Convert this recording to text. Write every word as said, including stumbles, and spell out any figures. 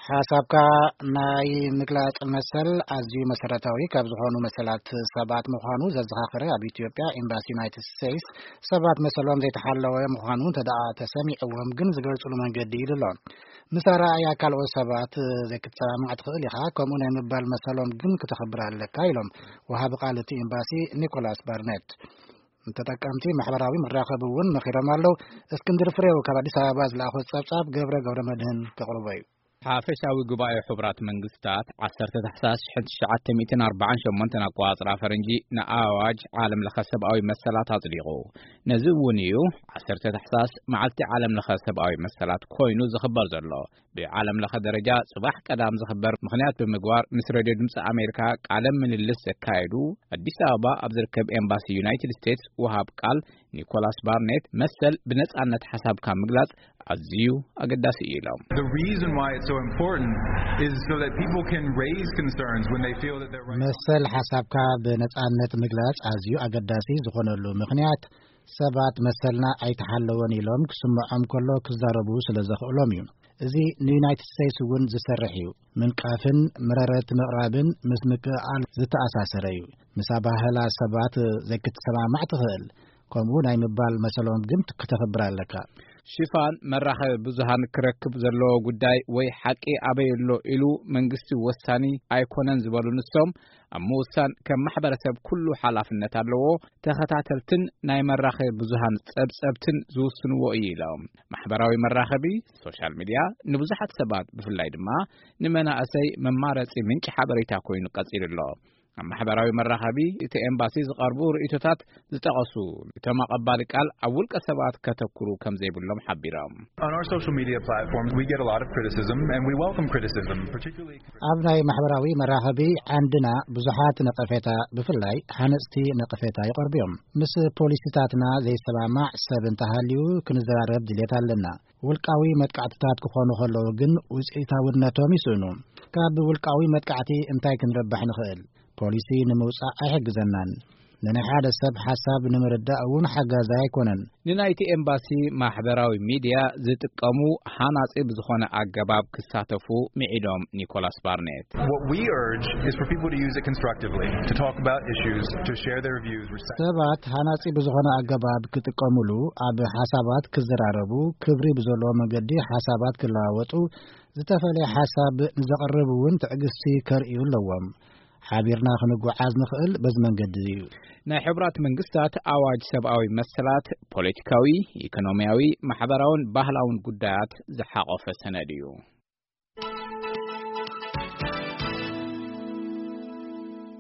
ሓሳብካ ናይ ምግላጽ መሰል ኣዝዩ መሰረታዊ ካብ ዝኾኑ መሰላት ሰባት ምዃኑ ዘዘኻኽረ ኣብ ኢትዮጵያ ኤምባሲ ዩናይትድ ስቴትስ ሰባት መሰሎም ዘይተሓለወ ምዃኑ ተዳኣ ተሰሚዕዎም ግን ዝገልጽሉ መንገዲ ኢሉሎ ምሳራ ያ ካልኦ ሰባት ዘይክትሰማዕ ትኽእል ኢኻ ከምኡ ናይ ምባል መሰሎም ግን ክትኽብር ኣለካ ኢሎም ወሃቢ ቃል እቲ ኤምባሲ ኒኮላስ ባርኔት ተጠቀምቲ ማሕበራዊ መራኸቢ እውን መኺሮም ኣለው። እስክንድር ፍሬው ካብ አዲስ አበባ ዝለኣኾ ጸብጻብ ገብረ ገብረ መድህን ከቕርቦ እዩ። ሓፈሻዊ ጉባኤ ሕቡራት መንግስታት ዓሰርተ ታሕሳስ ሽሕን ትሽዓተ ኣርባዓን ሸሞንተን ኣቆጻጽራ ፈረንጂ ንኣዋጅ ዓለም ለኸ ሰብኣዊ መሰላት ኣጽዲቑ። ነዚ እውን እዩ ዓሰርተ ታሕሳስ መዓልቲ ዓለም ለኸ ሰብኣዊ መሰላት ኮይኑ ዝኽበር ዘሎ። ብዓለም ለኸ ደረጃ ጽባሕ ቀዳም ዝኽበር ምኽንያት ብምግባር ምስ ሬድዮ ድምፂ ኣሜሪካ ቃለ ምልልስ ዘካየዱ አዲስ አበባ ኣብ ዝርከብ ኤምባሲ ዩናይትድ ስቴትስ ወሃብ ቃል ኒኮላስ ባርኔት መሰል ብነጻነት ሓሳብካ ምግላጽ ኣዝዩ ኣገዳሲ እዩ ኢሎም። The reason why it's so important is so that people can raise concerns when they feel that they're right. መሰል ሓሳብካ ብነጻነት ምግላጽ ኣዝዩ ኣገዳሲ ዝኾነሉ ምኽንያት ሰባት መሰልና ኣይተሓለወን ኢሎም ክስምዖም ከሎ ክዛረቡ ስለ ዘኽእሎም እዩ። እዚ ንዩናይትድ ስቴትስ እውን ዝሰርሕ እዩ። ምንቃፍን መረረት ምቕራብን ምስ ምክኣል ዝተኣሳሰረ እዩ። ምስ ባህላ ሰባት ዘይክትሰማማዕ ትኽእል ከምኡ ናይ ምባል መሰሎም ግን ክትኽብር ኣለካ። ሽፋን መራኸቢ ብዙሃን ክረክብ ዘለዎ ጉዳይ ወይ ሓቂ ኣበየሎ ኢሉ መንግስቲ ወሳኒ ኣይኮነን ዝበሉ ንሶም ኣብ ምውሳን ከም ማሕበረሰብ ኩሉ ሓላፍነት ኣለዎ ተኸታተልትን ናይ መራኸቢ ብዙሃን ጸብጸብትን ዝውስንዎ እዩ ኢሎም። ማሕበራዊ መራኸቢ ሶሻል ሚድያ ንብዙሓት ሰባት ብፍላይ ድማ ንመናእሰይ መማረፂ ምንጭ ሓበሬታ ኮይኑ ቀፂሉ ኣሎ። ኣብ ማሕበራዊ መራኸቢ እቲ ኤምባሲ ዝቐርቡ ርእይቶታት ዝጠቐሱ እቶም ኣቐባሊ ቃል ኣብ ውልቀ ሰባት ከተኩሩ ከም ዘይብሎም ሓቢሮም። On our social media platforms we get a lot of criticism and we welcome criticism particularly ኣብ ናይ ማሕበራዊ መራኸቢ ዓንድና ብዙሓት ነቐፌታ ብፍላይ ሓነፅቲ ነቐፌታ ይቐርብዮም። ምስ ፖሊሲታትና ዘይሰማማዕ ሰብ እንተሃልዩ ክንዘራረብ ድሌት ኣለና። ውልቃዊ መጥቃዕትታት ክኾኑ ከለዉ ግን ውፅኢታውነቶም ይስእኑ። ካብ ውልቃዊ መጥቃዕቲ እንታይ ክንረባሕ ንኽእል? ፖሊሲ ንምውፃእ ኣይሕግዘናን። ንናይ ሓደ ሰብ ሓሳብ ንምርዳእ እውን ሓጋዛ ኣይኮነን። ንናይቲ ኤምባሲ ማሕበራዊ ሚድያ ዝጥቀሙ ሓናፂ ብዝኾነ ኣገባብ ክሳተፉ ሚዒዶም ኒኮላስ ባርኔት። What we urge is for people to use it constructively, to talk about issues, to share their views. ሰባት ሓናፂ ብዝኾነ ኣገባብ ክጥቀሙሉ ኣብ ሓሳባት ክዘራረቡ ክብሪ ብዘለዎ መንገዲ ሓሳባት ክለዋወጡ ዝተፈለየ ሓሳብ ንዘቕርብ እውን ትዕግስቲ ከርእዩ ኣለዎም። ሓቢርና ክንጓዓዝ ንኽእል በዚ መንገዲ እዩ። ናይ ሕቡራት መንግስታት ኣዋጅ ሰብኣዊ መሰላት ፖለቲካዊ፣ ኢኮኖሚያዊ፣ ማሕበራውን ባህላውን ጉዳያት ዝሓቆፈ ሰነድ እዩ።